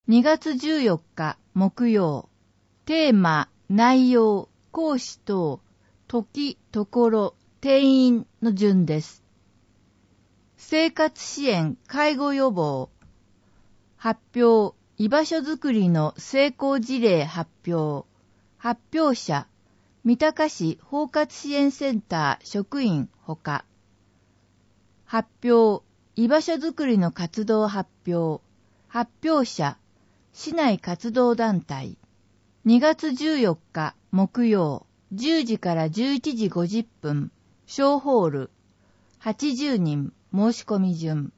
2月14日木曜。テーマ、内容、講師等、時、ところ、定員の順です。生活支援、介護予防。発表、居場所づくりの成功事例発表。発表者、三鷹市包括支援センター職員ほか。発表、居場所づくりの活動発表。発表者、市内活動団体。2月14日木曜、10時から11時50分、小ホール、80人申し込み順。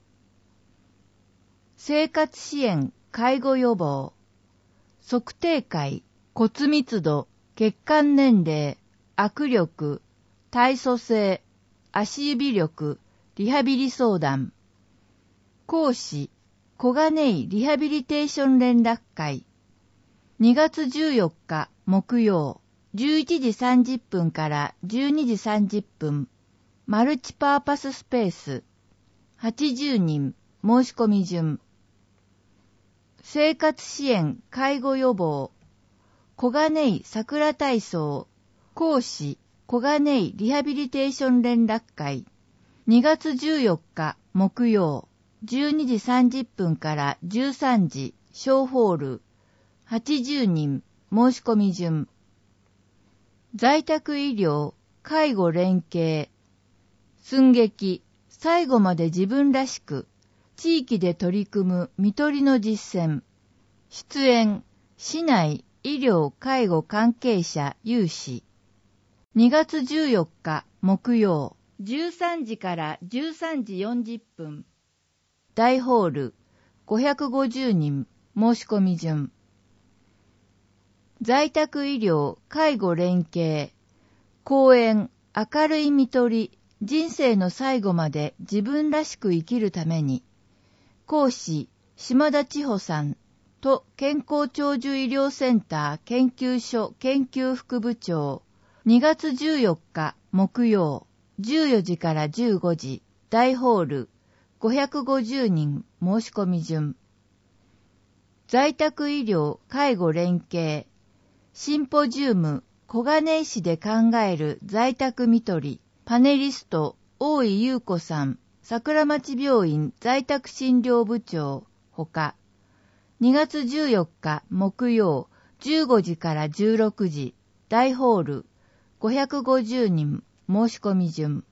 生活支援、介護予防。測定会、骨密度、血管年齢、握力、体組成、足指力、リハビリ相談。講師、小金井リハビリテーション連絡会。2月14日木曜、11時30分から12時30分、マルチパーパススペース、80人申し込み順。生活支援、介護予防。小金井桜体操。講師、小金井リハビリテーション連絡会。2月14日木曜、12時30分から13時、小ホール、80人申し込み順。在宅医療、介護連携。寸劇、最後まで自分らしく。地域で取り組む看取りの実践。出演、市内医療介護関係者有志。2月14日木曜、13時から13時40分。大ホール、550人申し込み順。在宅医療介護連携。講演、明るい看取り、人生の最後まで自分らしく生きるために。講師、島田千穂さんと健康長寿医療センター研究所研究副部長。2月14日木曜、14時から15時、大ホール、550人申し込み順。在宅医療介護連携。シンポジウム、小金井市で考える在宅看取り。パネリスト、大井優子さん。桜町病院在宅診療部長ほか。2月14日木曜、15時から16時、大ホール、550人申し込み順。